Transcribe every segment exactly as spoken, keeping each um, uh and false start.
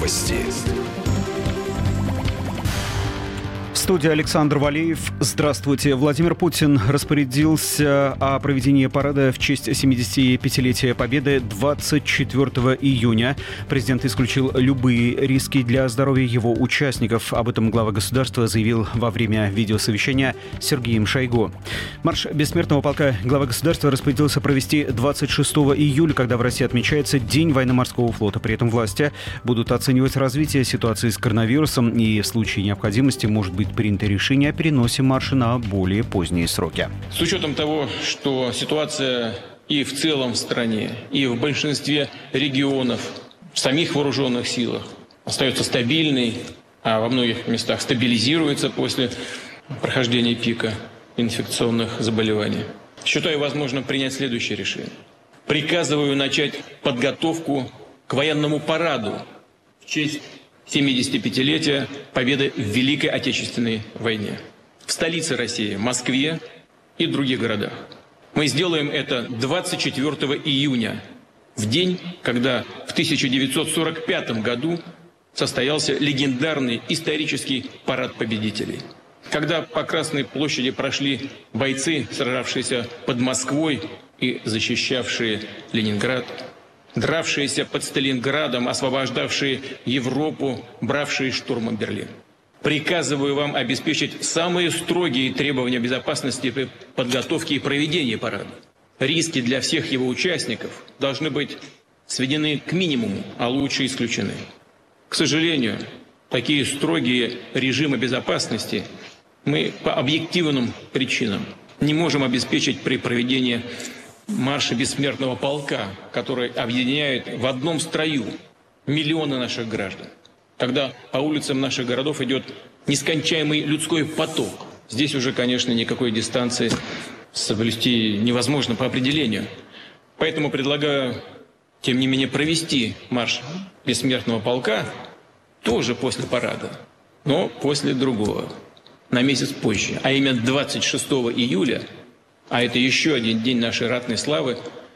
Новости. В студии Александр Валеев. Здравствуйте. Владимир Путин распорядился о проведении парада в честь семидесятипятилетия Победы двадцать четвёртого июня. Президент исключил любые риски для здоровья его участников. Об этом глава государства заявил во время видеосовещания с Сергеем Шойгу. Марш бессмертного полка глава государства распорядился провести двадцать шестого июля, когда в России отмечается День военно-морского флота. При этом власти будут оценивать развитие ситуации с коронавирусом и в случае необходимости может быть принято решение о переносе марша на более поздние сроки. С учетом того, что ситуация и в целом в стране, и в большинстве регионов, в самих вооруженных силах остается стабильной, а во многих местах стабилизируется после прохождения пика инфекционных заболеваний, считаю возможным принять следующее решение. Приказываю начать подготовку к военному параду в честь семидесятипятилетия Победы в Великой Отечественной войне в столице России, Москве и других городах. Мы сделаем это двадцать четвёртого июня, в день, когда в тысяча девятьсот сорок пятом году состоялся легендарный исторический парад победителей. Когда по Красной площади прошли бойцы, сражавшиеся под Москвой и защищавшие Ленинград, дравшиеся под Сталинградом, освобождавшие Европу, бравшие штурмом Берлин. Приказываю вам обеспечить самые строгие требования безопасности при подготовке и проведении парада. Риски для всех его участников должны быть сведены к минимуму, а лучше исключены. К сожалению, такие строгие режимы безопасности мы по объективным причинам не можем обеспечить при проведении марша бессмертного полка, который объединяет в одном строю миллионы наших граждан. Когда по улицам наших городов идет нескончаемый людской поток. Здесь уже, конечно, никакой дистанции соблюсти невозможно по определению. Поэтому предлагаю, тем не менее, провести марш бессмертного полка тоже после парада, но после другого, на месяц позже, а именно двадцать шестого июля, а это еще один день нашей ратной славы,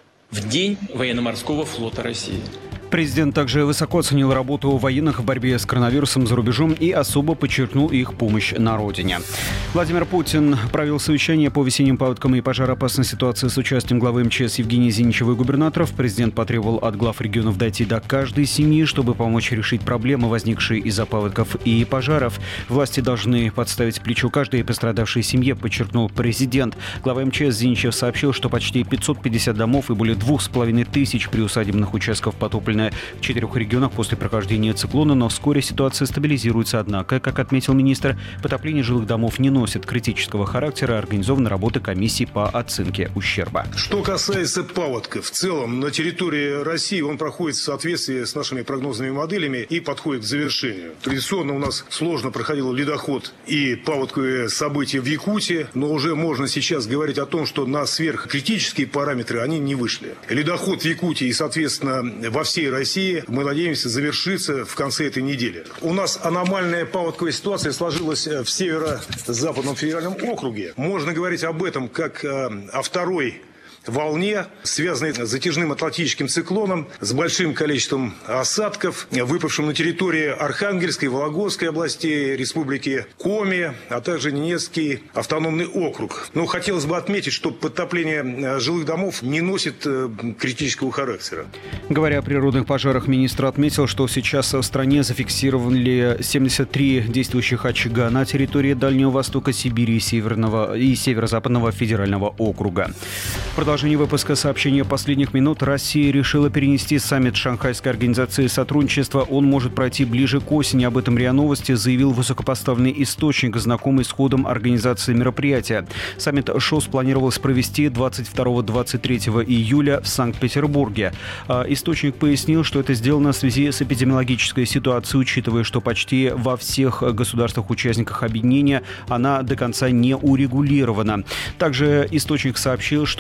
в День военно-морского флота России. Президент также высоко оценил работу военных в борьбе с коронавирусом за рубежом и особо подчеркнул их помощь на родине. Владимир Путин провел совещание по весенним паводкам и пожароопасной ситуации с участием главы МЧС Евгения Зиничева и губернаторов. Президент потребовал от глав регионов дойти до каждой семьи, чтобы помочь решить проблемы, возникшие из-за паводков и пожаров. Власти должны подставить плечо каждой пострадавшей семье, подчеркнул президент. Глава МЧС Зиничев сообщил, что почти пятьсот пятьдесят домов и более двух с половиной тысяч приусадебных участков потоплены в четырех регионах после прохождения циклона, но вскоре ситуация стабилизируется. Однако, как отметил министр, потопление жилых домов не носит критического характера, организована работа комиссии по оценке ущерба. Что касается паводка, в целом на территории России он проходит в соответствии с нашими прогнозными моделями и подходит к завершению. Традиционно у нас сложно проходил ледоход и паводковые события в Якутии, но уже можно сейчас говорить о том, что на сверхкритические параметры они не вышли. Ледоход в Якутии и, соответственно, во всей России, мы надеемся, завершится в конце этой недели. У нас аномальная паводковая ситуация сложилась в Северо-Западном федеральном округе. Можно говорить об этом как о второй волне, связанной с затяжным атлантическим циклоном, с большим количеством осадков, выпавшим на территории Архангельской, Вологодской областей, Республики Коми, а также Ненецкий автономный округ. Но хотелось бы отметить, что подтопление жилых домов не носит критического характера. Говоря о природных пожарах, министр отметил, что сейчас в стране зафиксировали семьдесят три действующих очага на территории Дальнего Востока, Сибири и, Северного, и Северо-Западного федерального округа. Продолжение выпуска сообщения последних минут. Россия решила перенести саммит Шанхайской организации сотрудничества. Он может пройти ближе к осени. Об этом РИА Новости заявил высокопоставленный источник, знакомый с ходом организации мероприятия. Саммит ШОС планировалось провести двадцать второго — двадцать третьего июля в Санкт-Петербурге. Источник пояснил, что это сделано в связи с эпидемиологической ситуацией, учитывая, что почти во всех государствах-участниках объединения она до конца не урегулирована. Также источник сообщил, что лидеры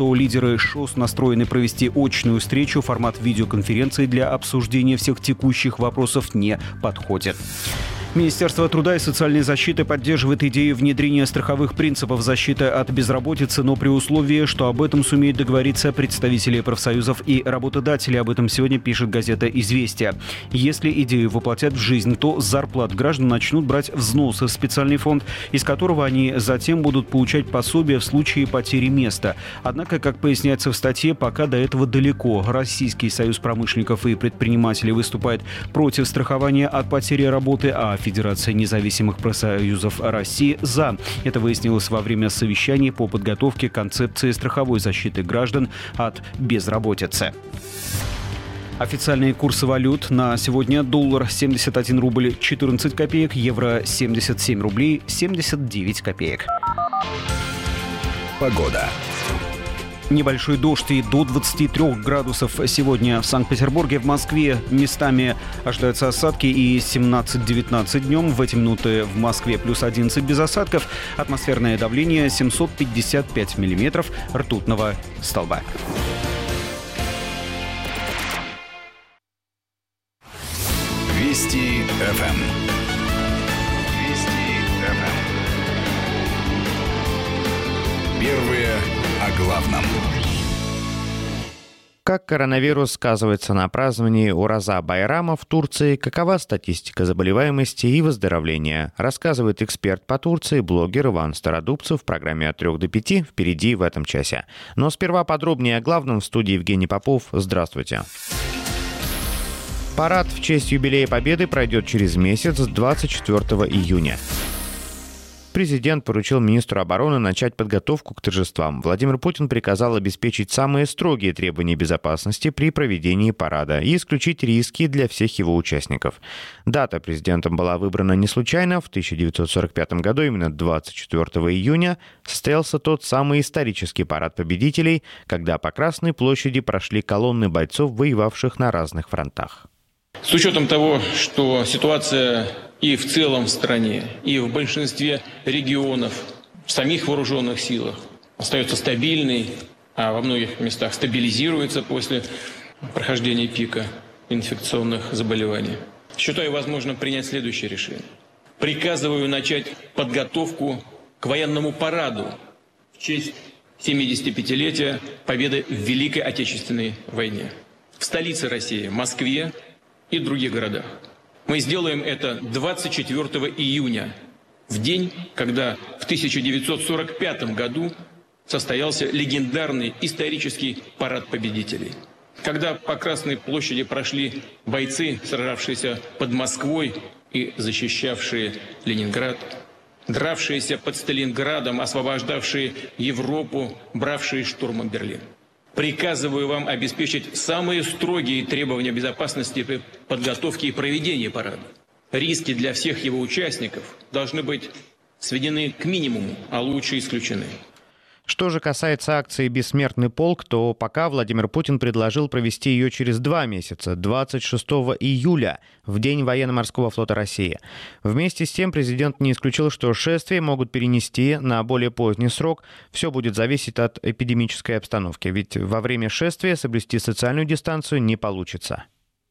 лидеры ШОС настроены провести очную встречу. Формат видеоконференции для обсуждения всех текущих вопросов не подходит. Министерство труда и социальной защиты поддерживает идею внедрения страховых принципов защиты от безработицы, но при условии, что об этом сумеют договориться представители профсоюзов и работодателей. Об этом сегодня пишет газета «Известия». Если идею воплотят в жизнь, то с зарплат граждан начнут брать взносы в специальный фонд, из которого они затем будут получать пособие в случае потери места. Однако, как поясняется в статье, пока до этого далеко. Российский союз промышленников и предпринимателей выступает против страхования от потери работы, а Федерация независимых профсоюзов России «за». Это выяснилось во время совещания по подготовке концепции страховой защиты граждан от безработицы. Официальные курсы валют на сегодня: доллар семьдесят один рубль четырнадцать копеек, евро семьдесят семь рублей семьдесят девять копеек. Погода. Небольшой дождь и до двадцати трёх градусов сегодня в Санкт-Петербурге. В Москве местами ожидаются осадки и семнадцать-девятнадцать днем. В эти минуты в Москве плюс одиннадцать без осадков. Атмосферное давление семьсот пятьдесят пять миллиметров ртутного столба. Вести ФМ. Вести ФМ. Первые о главном. Как коронавирус сказывается на праздновании Ураза Байрама в Турции, какова статистика заболеваемости и выздоровления, рассказывает эксперт по Турции, блогер Иван Стародубцев в программе «От трех до пяти» впереди в этом часе. Но сперва подробнее о главном в студии Евгений Попов. Здравствуйте. Парад в честь юбилея Победы пройдет через месяц, двадцать четвёртого июня. Президент поручил министру обороны начать подготовку к торжествам. Владимир Путин приказал обеспечить самые строгие требования безопасности при проведении парада и исключить риски для всех его участников. Дата президентом была выбрана не случайно. В тысяча девятьсот сорок пятом году, именно двадцать четвёртого июня, состоялся тот самый исторический парад победителей, когда по Красной площади прошли колонны бойцов, воевавших на разных фронтах. С учетом того, что ситуация и в целом в стране, и в большинстве регионов, в самих вооруженных силах остается стабильной, а во многих местах стабилизируется после прохождения пика инфекционных заболеваний, считаю возможным принять следующее решение. Приказываю начать подготовку к военному параду в честь семидесятипятилетия Победы в Великой Отечественной войне в столице России, Москве и других городах. Мы сделаем это двадцать четвёртого июня, в день, когда в тысяча девятьсот сорок пятом году состоялся легендарный исторический парад победителей. Когда по Красной площади прошли бойцы, сражавшиеся под Москвой и защищавшие Ленинград, дравшиеся под Сталинградом, освобождавшие Европу, бравшие штурмом Берлин. Приказываю вам обеспечить самые строгие требования безопасности при подготовке и проведении парада. Риски для всех его участников должны быть сведены к минимуму, а лучше исключены. Что же касается акции «Бессмертный полк», то пока Владимир Путин предложил провести ее через два месяца, двадцать шестого июля, в День военно-морского флота России. Вместе с тем президент не исключил, что шествия могут перенести на более поздний срок. Все будет зависеть от эпидемической обстановки, ведь во время шествия соблюсти социальную дистанцию не получится.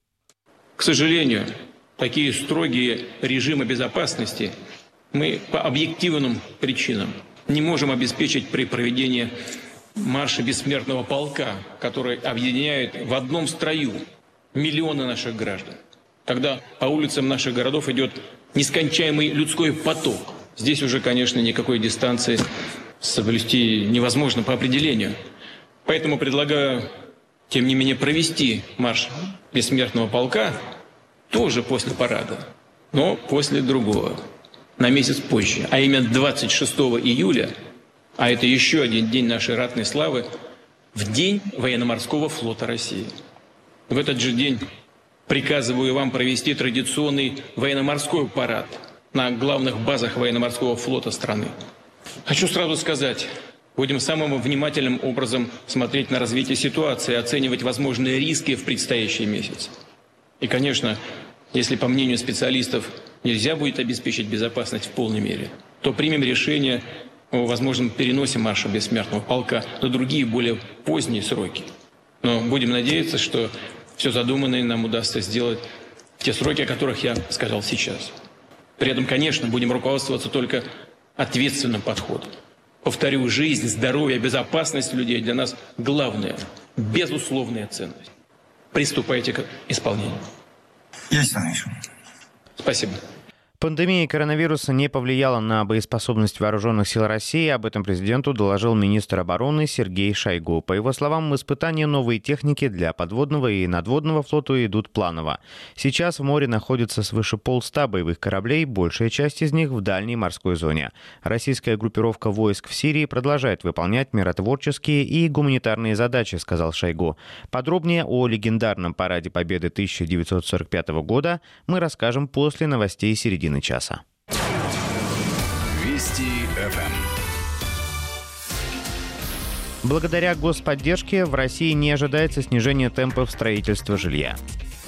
К сожалению, такие строгие режимы безопасности мы по объективным причинам не можем обеспечить при проведении марша бессмертного полка, который объединяет в одном строю миллионы наших граждан. Когда по улицам наших городов идет нескончаемый людской поток, здесь уже, конечно, никакой дистанции соблюсти невозможно по определению. Поэтому предлагаю, тем не менее, провести марш бессмертного полка тоже после парада, но после другого. На месяц позже, а именно двадцать шестого июля, а это еще один день нашей ратной славы, в День военно-морского флота России. В этот же день приказываю вам провести традиционный военно-морской парад на главных базах военно-морского флота страны. Хочу сразу сказать, будем самым внимательным образом смотреть на развитие ситуации, оценивать возможные риски в предстоящий месяц. И, конечно, если, по мнению специалистов, нельзя будет обеспечить безопасность в полной мере, то примем решение о возможном переносе марша бессмертного полка на другие, более поздние сроки. Но будем надеяться, что все задуманное нам удастся сделать в те сроки, о которых я сказал сейчас. При этом, конечно, будем руководствоваться только ответственным подходом. Повторю, жизнь, здоровье, безопасность людей для нас главная, безусловная ценность. Приступайте к исполнению. Я Александрович. Спасибо. Пандемия коронавируса не повлияла на боеспособность вооруженных сил России. Об этом президенту доложил министр обороны Сергей Шойгу. По его словам, испытания новой техники для подводного и надводного флота идут планово. Сейчас в море находится свыше полста боевых кораблей, большая часть из них в дальней морской зоне. Российская группировка войск в Сирии продолжает выполнять миротворческие и гуманитарные задачи, сказал Шойгу. Подробнее о легендарном параде Победы тысяча девятьсот сорок пятого года мы расскажем после новостей середины часа. Вести эф эм. Благодаря господдержке в России не ожидается снижения темпов строительства жилья.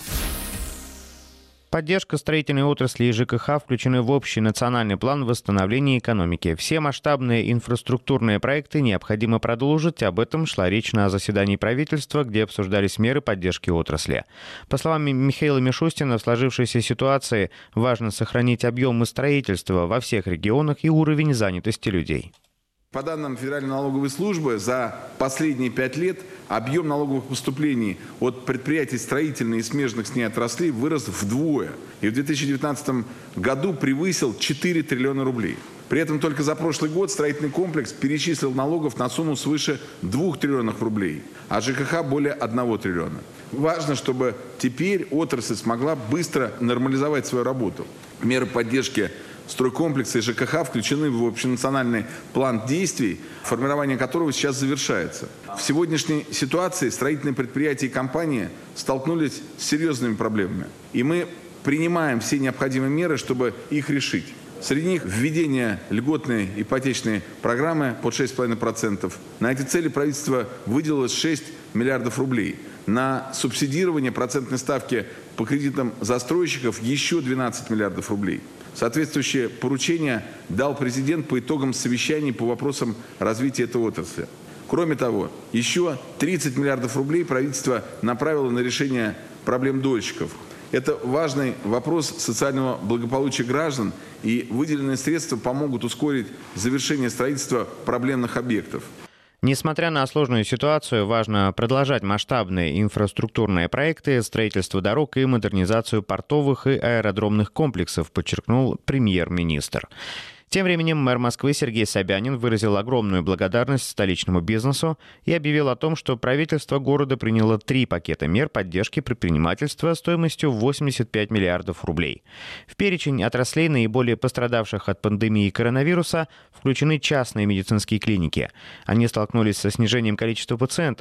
Поддержка строительной отрасли и ЖКХ включены в общий национальный план восстановления экономики. Все масштабные инфраструктурные проекты необходимо продолжить. Об этом шла речь на заседании правительства, где обсуждались меры поддержки отрасли. По словам Михаила Мишустина, в сложившейся ситуации важно сохранить объемы строительства во всех регионах и уровень занятости людей. По данным Федеральной налоговой службы, за последние пять лет объем налоговых поступлений от предприятий строительной и смежных с ней отраслей вырос вдвое. И в две тысячи девятнадцатом году превысил четыре триллиона рублей. При этом только за прошлый год строительный комплекс перечислил налогов на сумму свыше двух триллионов рублей, а ЖКХ более одного триллиона. Важно, чтобы теперь отрасль смогла быстро нормализовать свою работу. Меры поддержки стройкомплексы и ЖКХ включены в общенациональный план действий, формирование которого сейчас завершается. В сегодняшней ситуации строительные предприятия и компании столкнулись с серьезными проблемами. И мы принимаем все необходимые меры, чтобы их решить. Среди них введение льготной ипотечной программы под шесть целых пять десятых процента. На эти цели правительство выделило шесть миллиардов рублей. На субсидирование процентной ставки по кредитам застройщиков еще двенадцать миллиардов рублей. Соответствующее поручение дал президент по итогам совещаний по вопросам развития этой отрасли. Кроме того, еще тридцать миллиардов рублей правительство направило на решение проблем дольщиков. Это важный вопрос социального благополучия граждан, и выделенные средства помогут ускорить завершение строительства проблемных объектов. Несмотря на сложную ситуацию, важно продолжать масштабные инфраструктурные проекты, строительство дорог и модернизацию портовых и аэродромных комплексов, подчеркнул премьер-министр. Тем временем мэр Москвы Сергей Собянин выразил огромную благодарность столичному бизнесу и объявил о том, что правительство города приняло три пакета мер поддержки предпринимательства стоимостью восемьдесят пять миллиардов рублей. В перечень отраслей, наиболее пострадавших от пандемии коронавируса, включены частные медицинские клиники. Они столкнулись со снижением количества пациентов